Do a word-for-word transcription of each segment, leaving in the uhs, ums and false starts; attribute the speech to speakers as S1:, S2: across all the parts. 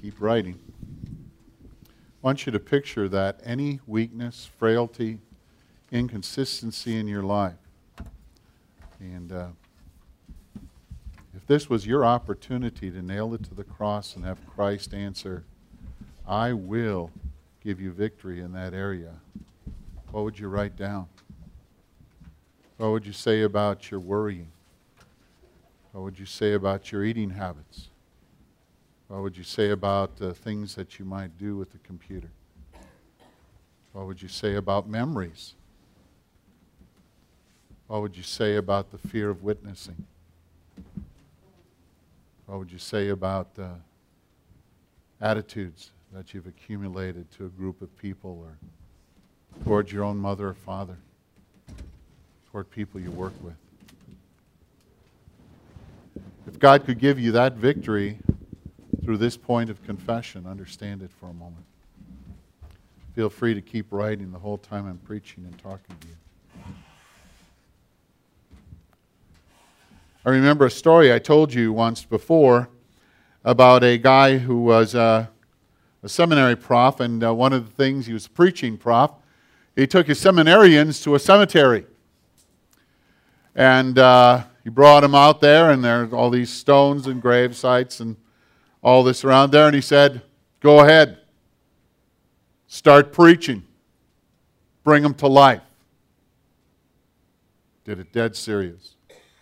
S1: keep writing. I want you to picture that any weakness, frailty, inconsistency in your life. And uh, if this was your opportunity to nail it to the cross and have Christ answer, I will give you victory in that area, what would you write down? What would you say about your worrying? What would you say about your eating habits? What would you say about the things that you might do with the computer? What would you say about memories? What would you say about the fear of witnessing? What would you say about the attitudes that you've accumulated to a group of people or towards your own mother or father, toward people you work with? If God could give you that victory through this point of confession, understand it for a moment. Feel free to keep writing the whole time I'm preaching and talking to you. I remember a story I told you once before about a guy who was a, a seminary prof, and uh, one of the things, he was a preaching prof, he took his seminarians to a cemetery. And uh, he brought them out there, and there's all these stones and grave sites and all this around there, and he said, go ahead, start preaching, bring them to life. Did it dead serious.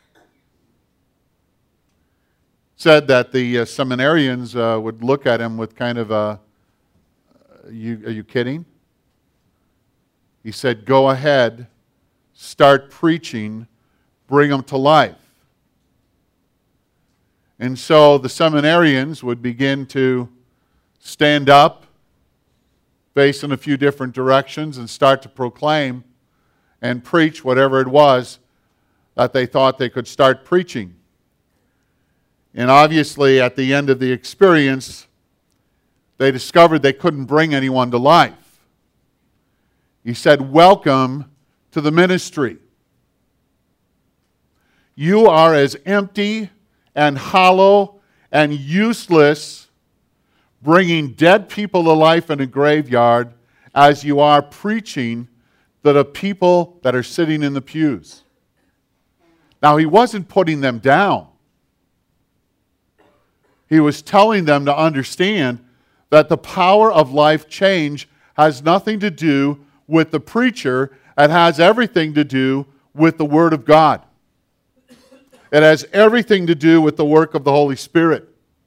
S1: Said that the uh, seminarians uh, would look at him with kind of a, are you, are you kidding? He said, go ahead, start preaching, bring them to life. And so the seminarians would begin to stand up, face in a few different directions, and start to proclaim and preach whatever it was that they thought they could start preaching. And obviously, at the end of the experience, they discovered they couldn't bring anyone to life. He said, welcome to the ministry. You are as empty and hollow and useless, bringing dead people to life in a graveyard, as you are preaching to the people that are sitting in the pews. Now, he wasn't putting them down. He was telling them to understand that the power of life change has nothing to do with the preacher. It has everything to do with the Word of God. It has everything to do with the work of the Holy Spirit.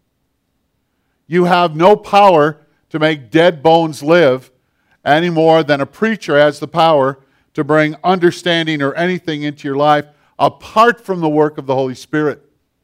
S1: You have no power to make dead bones live any more than a preacher has the power to bring understanding or anything into your life apart from the work of the Holy Spirit.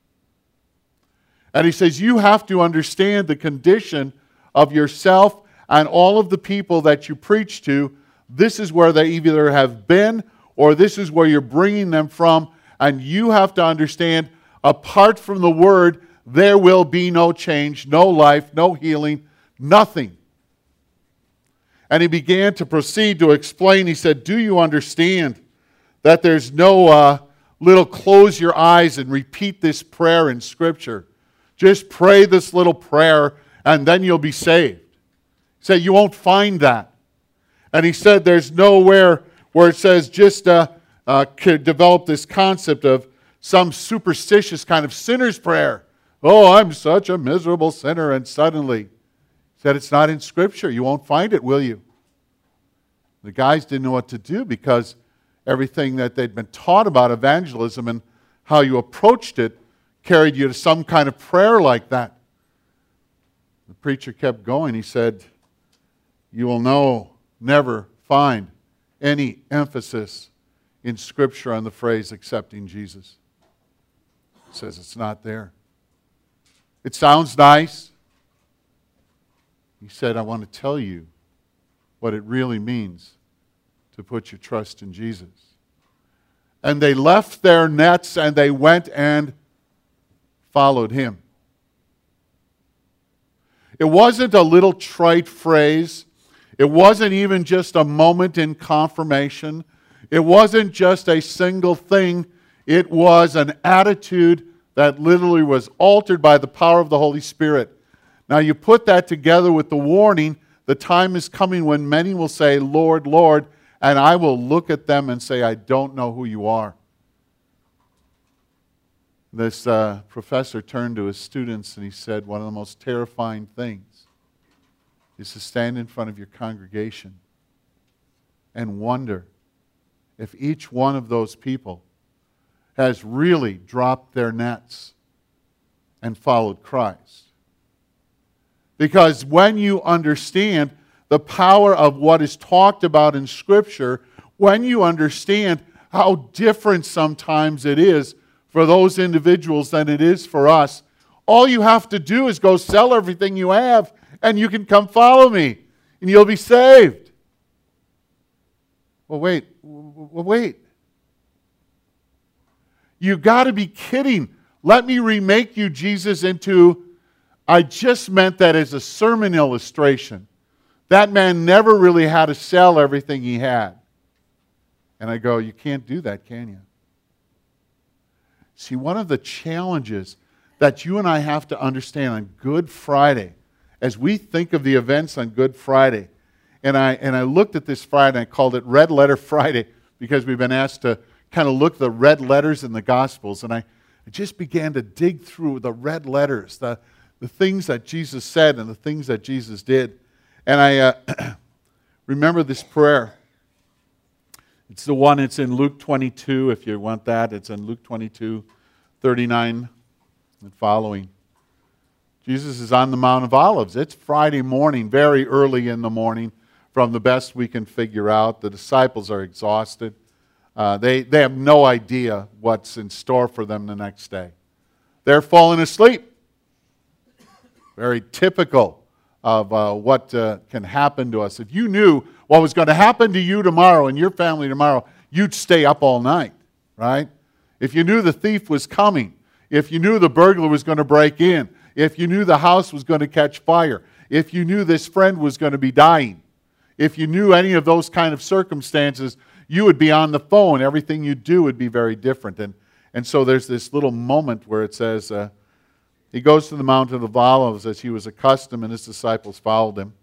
S1: And he says you have to understand the condition of yourself and all of the people that you preach to. This is where they either have been or this is where you're bringing them from. And you have to understand, apart from the Word, there will be no change, no life, no healing, nothing. And he began to proceed to explain. He said, do you understand that there's no uh, little close your eyes and repeat this prayer in Scripture? Just pray this little prayer and then you'll be saved. He said, you won't find that. And he said, there's nowhere where it says just... Uh, Uh, could develop this concept of some superstitious kind of sinner's prayer. Oh, I'm such a miserable sinner, and suddenly, he said, it's not in Scripture. You won't find it, will you? The guys didn't know what to do because everything that they'd been taught about evangelism and how you approached it carried you to some kind of prayer like that. The preacher kept going. He said, you will know, never find any emphasis in Scripture on the phrase accepting Jesus. It says it's not there. It sounds nice. He said, I want to tell you what it really means to put your trust in Jesus. And they left their nets and they went and followed him. It wasn't a little trite phrase. It wasn't even just a moment in confirmation. It wasn't just a single thing. It was an attitude that literally was altered by the power of the Holy Spirit. Now you put that together with the warning, the time is coming when many will say, Lord, Lord, and I will look at them and say, I don't know who you are. This uh, professor turned to his students and he said, one of the most terrifying things is to stand in front of your congregation and wonder if each one of those people has really dropped their nets and followed Christ. Because when you understand the power of what is talked about in Scripture, when you understand how different sometimes it is for those individuals than it is for us, all you have to do is go sell everything you have and you can come follow me and you'll be saved. Well, wait, well, wait. You got to be kidding. Let me remake you, Jesus, into, I just meant that as a sermon illustration. That man never really had to sell everything he had. And I go, you can't do that, can you? See, one of the challenges that you and I have to understand on Good Friday, as we think of the events on Good Friday, and I, and I looked at this Friday, and I called it Red Letter Friday, because we've been asked to kind of look at the red letters in the Gospels, and I, I just began to dig through the red letters, the, the things that Jesus said and the things that Jesus did. And I uh, remember this prayer. It's the one, it's in Luke twenty-two, if you want that. It's in Luke twenty-two, thirty-nine and following. Jesus is on the Mount of Olives. It's Friday morning, very early in the morning, from the best we can figure out. The disciples are exhausted. Uh, they, they have no idea what's in store for them the next day. They're falling asleep. Very typical of uh, what uh, can happen to us. If you knew what was going to happen to you tomorrow and your family tomorrow, you'd stay up all night, right? If you knew the thief was coming, if you knew the burglar was going to break in, if you knew the house was going to catch fire, if you knew this friend was going to be dying, if you knew any of those kind of circumstances, you would be on the phone. Everything you do would be very different. And, and so there's this little moment where it says, uh, he goes to the Mountain of Olives as he was accustomed, and his disciples followed him.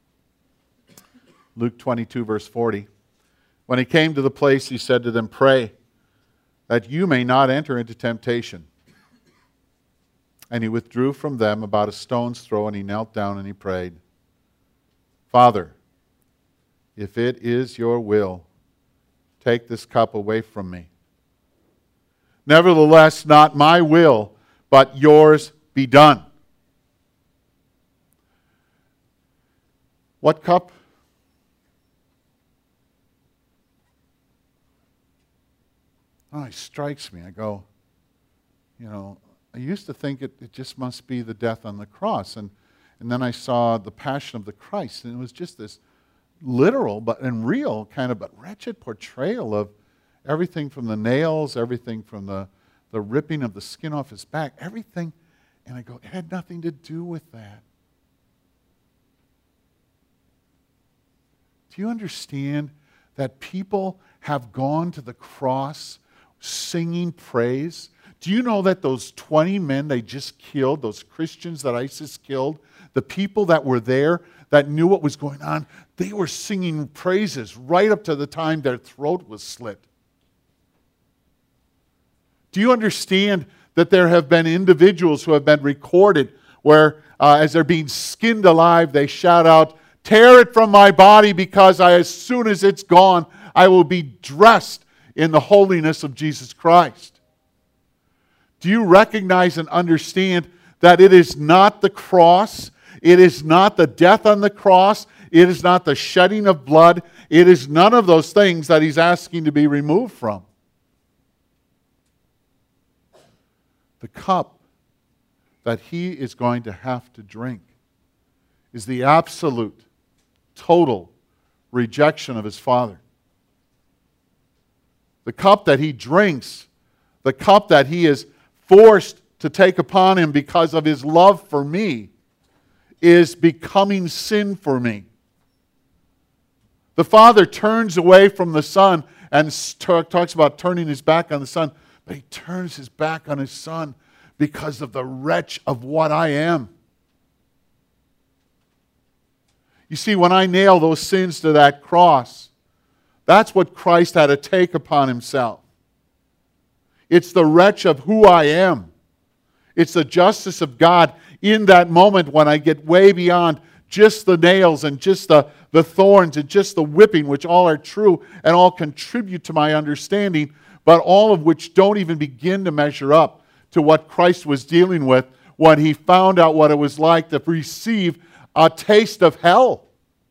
S1: Luke twenty-two, verse forty. When he came to the place, he said to them, pray that you may not enter into temptation. And he withdrew from them about a stone's throw, and he knelt down and he prayed, Father, if it is your will, take this cup away from me. Nevertheless, not my will, but yours be done. What cup? Oh, it strikes me. I go, you know, I used to think it, it just must be the death on the cross. And, and then I saw the Passion of the Christ, and it was just this literal but and real kind of but wretched portrayal of everything from the nails, everything from the, the ripping of the skin off his back, everything. And I go, it had nothing to do with that. Do you understand that people have gone to the cross singing praise? Do you know that those twenty men they just killed, those Christians that ISIS killed, the people that were there that knew what was going on, they were singing praises right up to the time their throat was slit. Do you understand that there have been individuals who have been recorded where uh, as they're being skinned alive, they shout out, tear it from my body because I, as soon as it's gone, I will be dressed in the holiness of Jesus Christ. Do you recognize and understand that it is not the cross, it is not the death on the cross, it is not the shedding of blood, it is none of those things that he's asking to be removed from. The cup that he is going to have to drink is the absolute, total rejection of his Father. The cup that he drinks, the cup that he is forced to take upon him because of his love for me, is becoming sin for me. The Father turns away from the Son and talks about turning his back on the Son, but he turns his back on his Son because of the wretch of what I am. You see, when I nail those sins to that cross, that's what Christ had to take upon himself. It's the wretch of who I am. It's the justice of God in that moment when I get way beyond just the nails and just the, the thorns and just the whipping, which all are true and all contribute to my understanding, but all of which don't even begin to measure up to what Christ was dealing with when he found out what it was like to receive a taste of hell.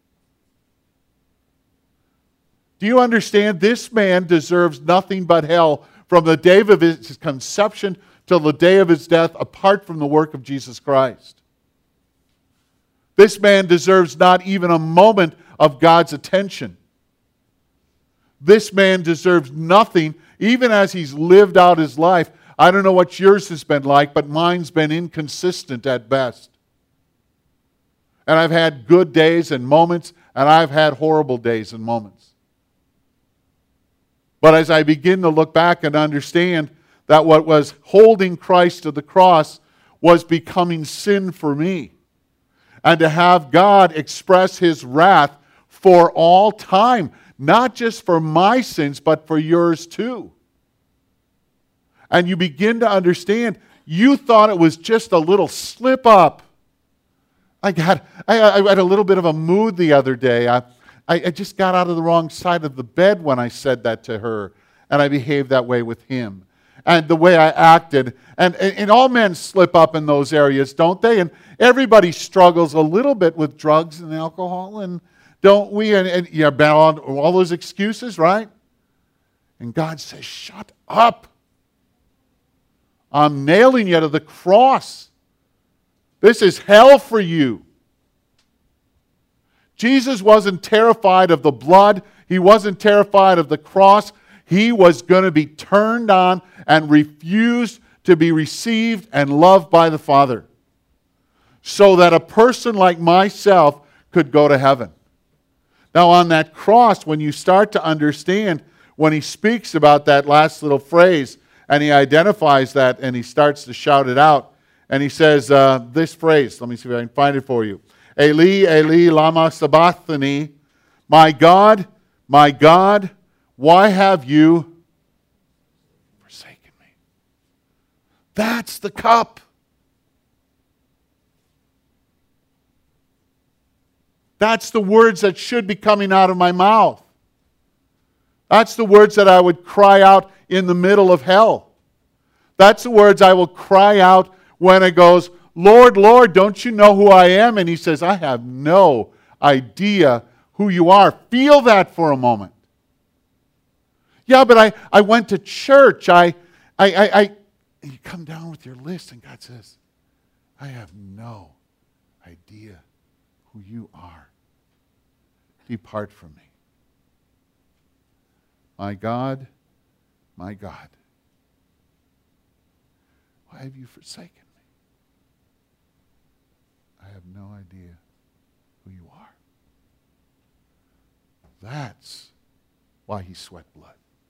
S1: Do you understand? This man deserves nothing but hell from the day of his conception till the day of his death, apart from the work of Jesus Christ. This man deserves not even a moment of God's attention. This man deserves nothing, even as he's lived out his life. I don't know what yours has been like, but mine's been inconsistent at best. And I've had good days and moments, and I've had horrible days and moments. But as I begin to look back and understand that what was holding Christ to the cross was becoming sin for me, and to have God express his wrath for all time, not just for my sins, but for yours too. And you begin to understand, you thought it was just a little slip up. I got, I, I had a little bit of a mood the other day. I, I, I just got out of the wrong side of the bed when I said that to her, and I behaved that way with him. And the way I acted. And, and, and all men slip up in those areas, don't they? And everybody struggles a little bit with drugs and alcohol, and don't we? And, and yeah, all, all those excuses, right? And God says, shut up. I'm nailing you to the cross. This is hell for you. Jesus wasn't terrified of the blood. He wasn't terrified of the cross. He was going to be turned on and refused to be received and loved by the Father, so that a person like myself could go to heaven. Now on that cross, when you start to understand, when he speaks about that last little phrase, and he identifies that, and he starts to shout it out, and he says uh, this phrase, let me see if I can find it for you. Eli, Eli, lama sabachthani, my God, my God, why have you forsaken me? That's the cup. That's the words that should be coming out of my mouth. That's the words that I would cry out in the middle of hell. That's the words I will cry out when it goes, Lord, Lord, don't you know who I am? And he says, I have no idea who you are. Feel that for a moment. Yeah, but I, I went to church. I, I, I, I, you come down with your list and God says, I have no idea who you are. Depart from me. My God, my God, why have you forsaken me? I have no idea who you are. That's why he sweat blood.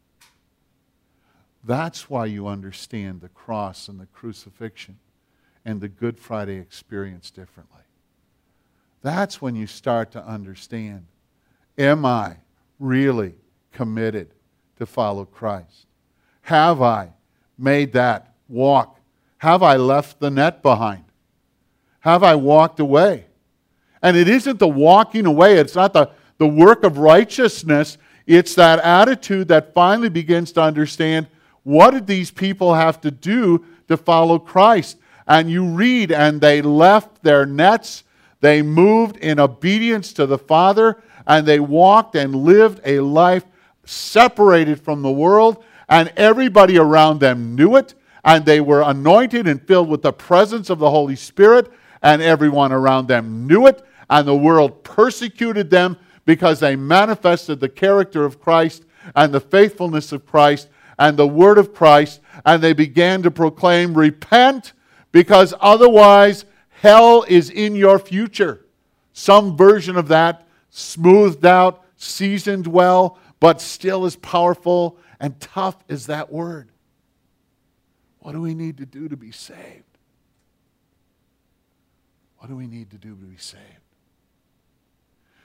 S1: That's why you understand the cross and the crucifixion and the Good Friday experience differently. That's when you start to understand, am I really committed to follow Christ? Have I made that walk? Have I left the net behind? Have I walked away? And it isn't the walking away, it's not the, the work of righteousness, it's that attitude that finally begins to understand, what did these people have to do to follow Christ? And you read, and they left their nets, they moved in obedience to the Father, and they walked and lived a life separated from the world, and everybody around them knew it, and they were anointed and filled with the presence of the Holy Spirit, and everyone around them knew it, and the world persecuted them because they manifested the character of Christ and the faithfulness of Christ and the word of Christ, and they began to proclaim, repent, because otherwise hell is in your future. Some version of that, smoothed out, seasoned well, but still as powerful and tough as that word. What do we need to do to be saved? What do we need to do to be saved?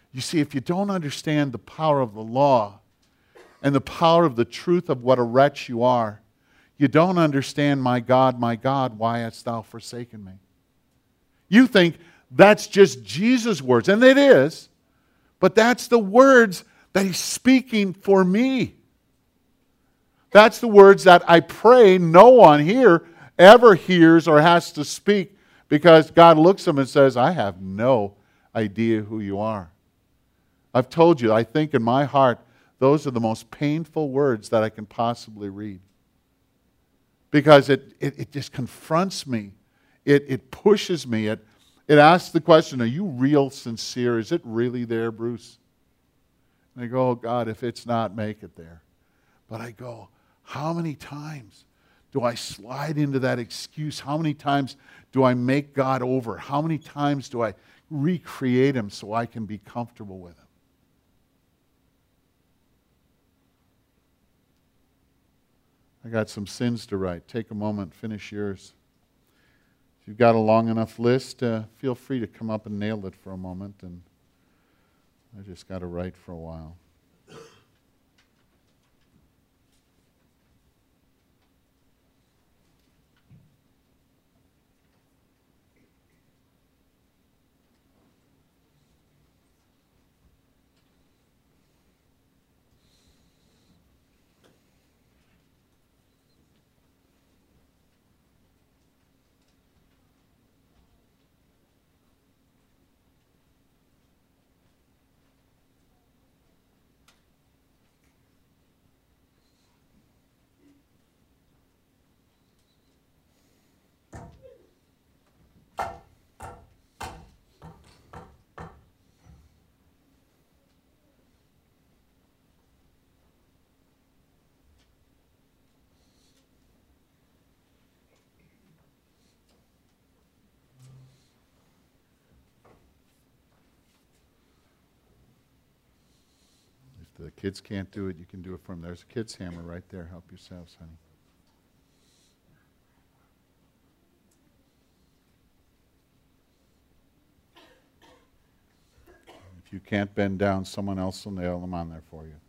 S1: You see, if you don't understand the power of the law and the power of the truth of what a wretch you are, you don't understand, my God, my God, why hast thou forsaken me? You think that's just Jesus' words, and it is, but that's the words that he's speaking for me. That's the words that I pray no one here ever hears or has to speak, because God looks at them and says, I have no idea who you are. I've told you, I think in my heart, those are the most painful words that I can possibly read. Because it, it, it just confronts me. It, it pushes me. It, it asks the question, are you real sincere? Is it really there, Bruce? And I go, oh God, if it's not, make it there. But I go, how many times do I slide into that excuse? How many times do I make God over? How many times do I recreate him so I can be comfortable with him? I got some sins to write. Take a moment, finish yours. If you've got a long enough list, uh, feel free to come up and nail it for a moment. And I just got to write for a while. If the kids can't do it, you can do it for them. There's a kid's hammer right there. Help yourselves, honey. If you can't bend down, someone else will nail them on there for you.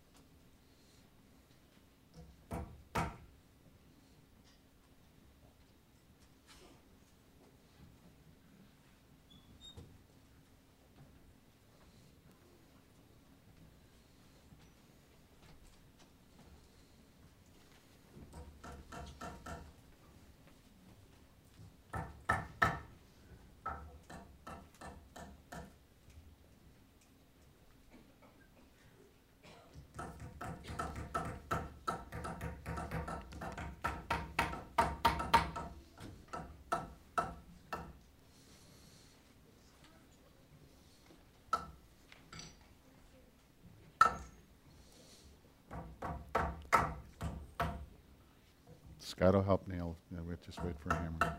S1: Scott will help nail. Yeah, we'll just wait for a hammer.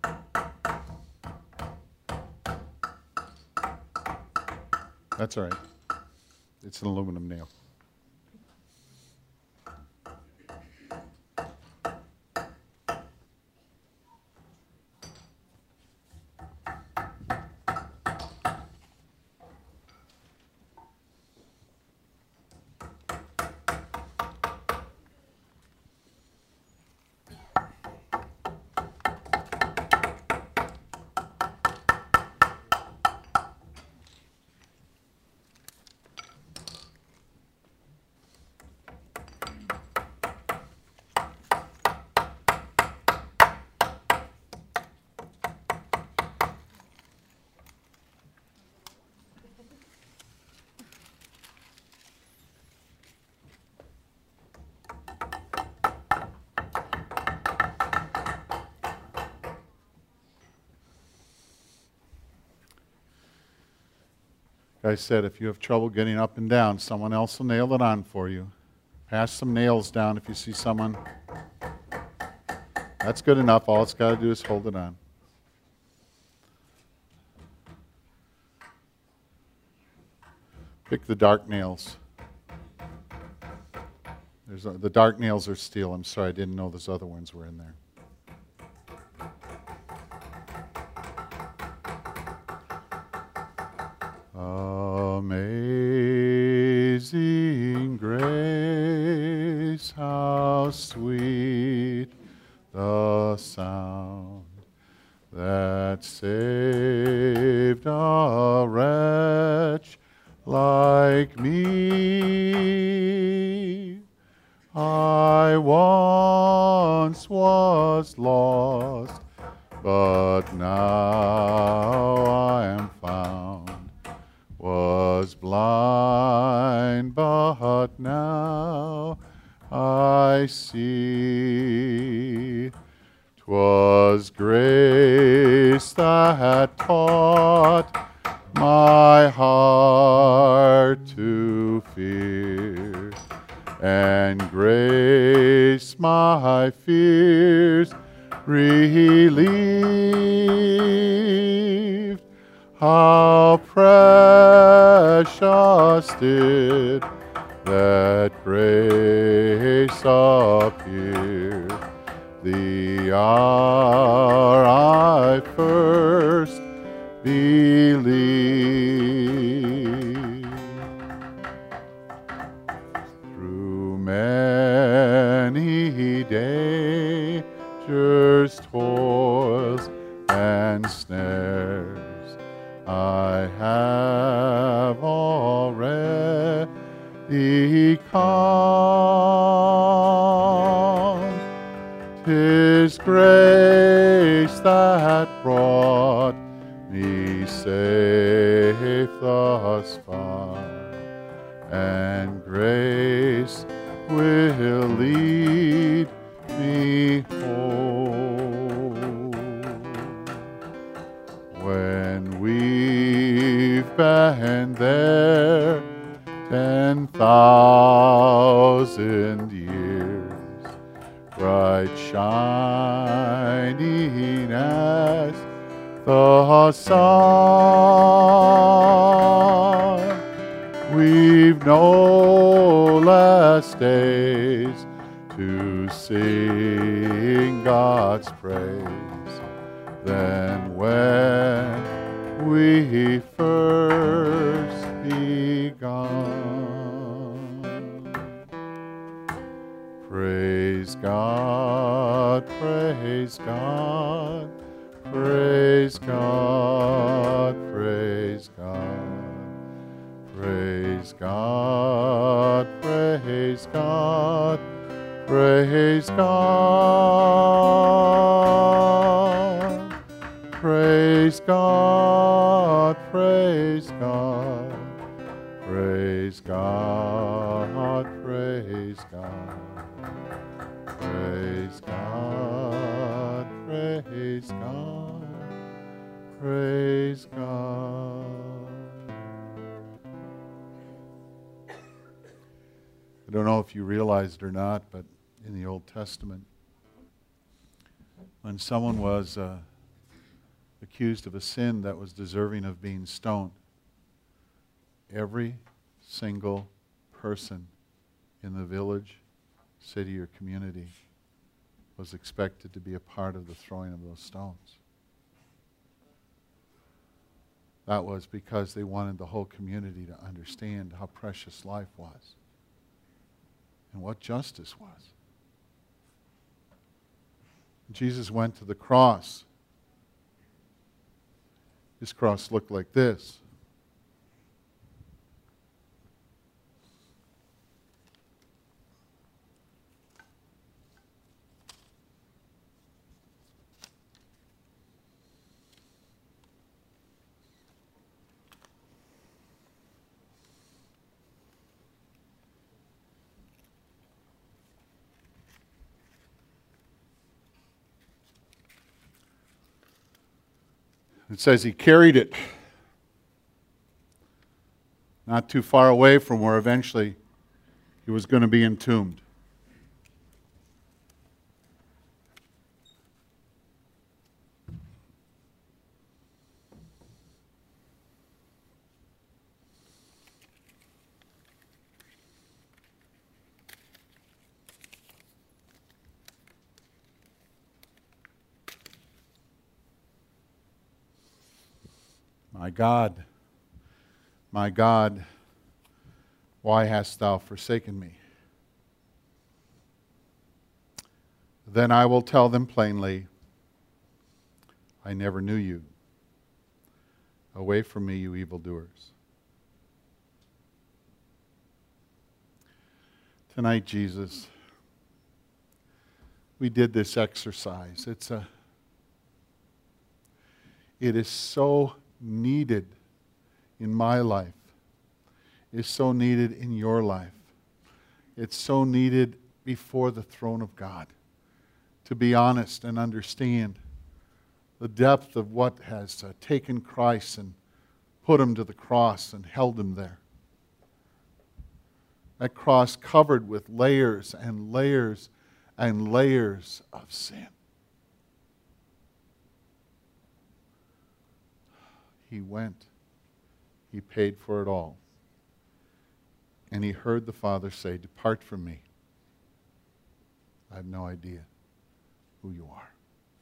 S1: That's all right. It's an aluminum nail. I said, if you have trouble getting up and down, someone else will nail it on for you. Pass some nails down if you see someone. That's good enough. All it's got to do is hold it on. Pick the dark nails. There's a, the dark nails are steel. I'm sorry, I didn't know those other ones were in there. Amazing how sweet the sound that saved a wretch like me. I once was lost, but now I am found. Was blind, but now I see. 'Twas grace that taught my heart to fear, and grace my fears relieved. How precious did that grace appear the hour I first believed. Through many dangers, toils, and snares, I have already come. 'Tis grace that brought me safe thus far, and grace will lead me home. When we've been there ten thousand years, bright shining as the sun, we've no less days to sing God's praise than when we first begun. Praise God, praise God, praise God, praise God, praise God, praise God, praise God, praise God, praise God, praise God, praise God. Praise God, praise God, praise God. I don't know if you realized it or not, but in the Old Testament, when someone was uh, accused of a sin that was deserving of being stoned, every single person in the village, city, or community was expected to be a part of the throwing of those stones. That was because they wanted the whole community to understand how precious life was and what justice was. Jesus went to the cross. His cross looked like this. It says he carried it not too far away from where eventually he was going to be entombed. My God, my God, why hast thou forsaken me? Then I will tell them plainly, I never knew you. Away from me, you evildoers. Tonight, Jesus, we did this exercise. It's a, it is so needed in my life. It's so needed in your life. It's so needed before the throne of God to be honest and understand the depth of what has uh, taken Christ and put him to the cross and held him there. That cross covered with layers and layers and layers of sin. He went. He paid for it all. And he heard the Father say, depart from me. I have no idea who you are.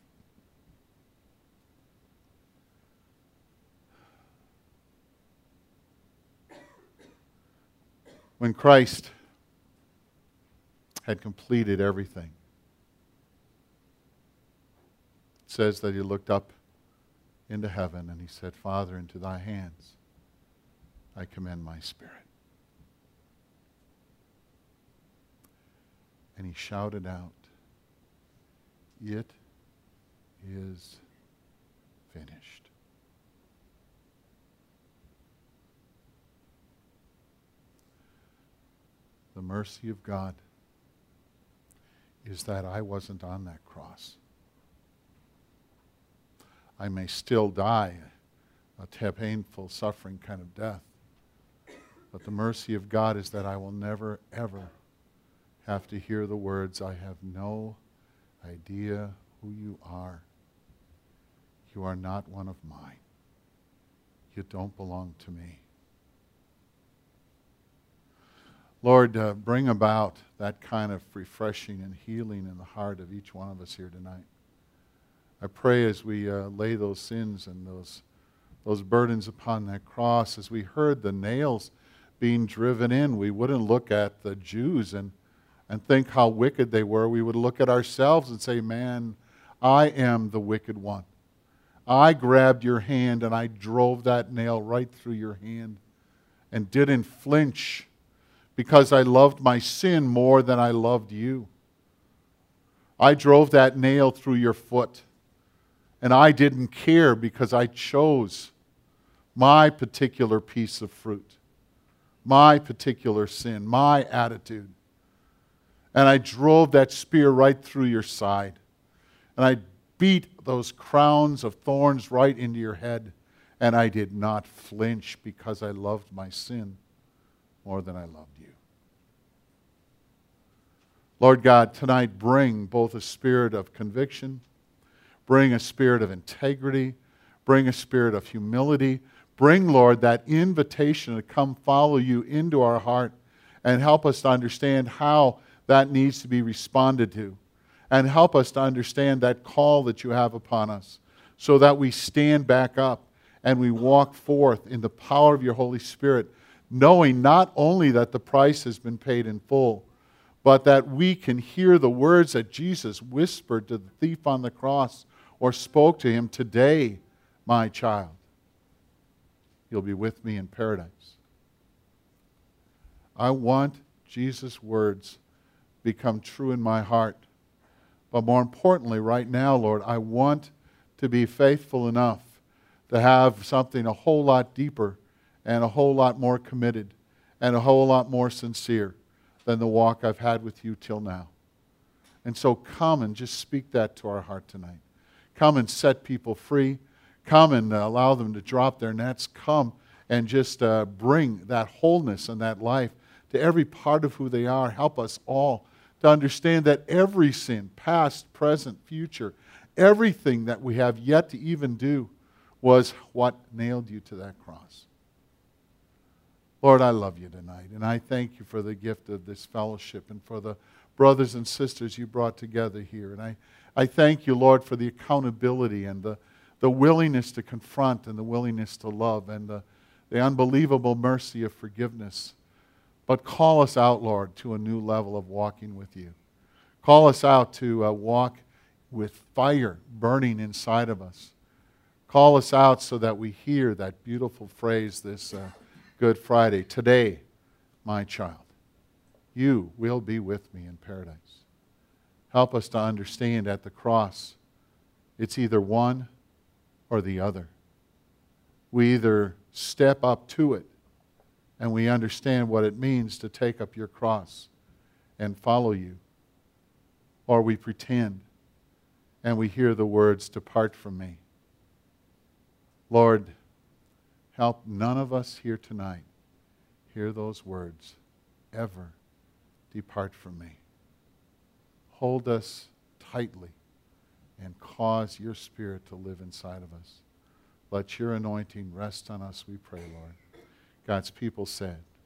S1: When Christ had completed everything, it says that he looked up into heaven and he said, Father, into thy hands I commend my spirit. And he shouted out, it is finished. The mercy of God is that I wasn't on that cross. I may still die a painful, suffering kind of death. But the mercy of God is that I will never, ever have to hear the words, I have no idea who you are. You are not one of mine. You don't belong to me. Lord, uh, bring about that kind of refreshing and healing in the heart of each one of us here tonight. I pray as we uh, lay those sins and those, those burdens upon that cross, as we heard the nails being driven in, we wouldn't look at the Jews and, and think how wicked they were. We would look at ourselves and say, man, I am the wicked one. I grabbed your hand and I drove that nail right through your hand and didn't flinch because I loved my sin more than I loved you. I drove that nail through your foot, and I didn't care because I chose my particular piece of fruit, my particular sin, my attitude. And I drove that spear right through your side. And I beat those crowns of thorns right into your head. And I did not flinch because I loved my sin more than I loved you. Lord God, tonight bring both a spirit of conviction, bring a spirit of integrity, bring a spirit of humility, bring, Lord, that invitation to come follow you into our heart and help us to understand how that needs to be responded to, and help us to understand that call that you have upon us so that we stand back up and we walk forth in the power of your Holy Spirit, knowing not only that the price has been paid in full, but that we can hear the words that Jesus whispered to the thief on the cross or spoke to him, today, my child, you'll be with me in paradise. I want Jesus' words become true in my heart. But more importantly, right now, Lord, I want to be faithful enough to have something a whole lot deeper and a whole lot more committed and a whole lot more sincere than the walk I've had with you till now. And so come and just speak that to our heart tonight. Come and set people free. Come and uh, allow them to drop their nets. Come and just uh, bring that wholeness and that life to every part of who they are. Help us all to understand that every sin, past, present, future, everything that we have yet to even do was what nailed you to that cross. Lord, I love you tonight, and I thank you for the gift of this fellowship and for the brothers and sisters you brought together here. And I, I thank you, Lord, for the accountability and the, the willingness to confront and the willingness to love and the, the unbelievable mercy of forgiveness. But call us out, Lord, to a new level of walking with you. Call us out to uh, walk with fire burning inside of us. Call us out so that we hear that beautiful phrase this uh, Good Friday. Today, my child, you will be with me in paradise. Help us to understand at the cross, it's either one or the other. We either step up to it and we understand what it means to take up your cross and follow you, or we pretend and we hear the words, depart from me. Lord, help none of us here tonight hear those words, ever depart from me. Hold us tightly and cause your Spirit to live inside of us. Let your anointing rest on us, we pray, Lord. God's people said,